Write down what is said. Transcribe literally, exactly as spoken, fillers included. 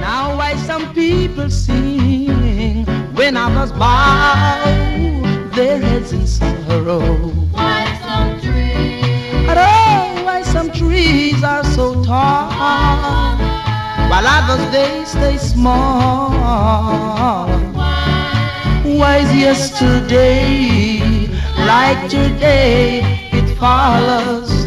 Now why some people sing when others bow their heads in sorrow? Why some trees? Oh, why some trees are so tall while others they stay small? Why is yesterday like today? It follows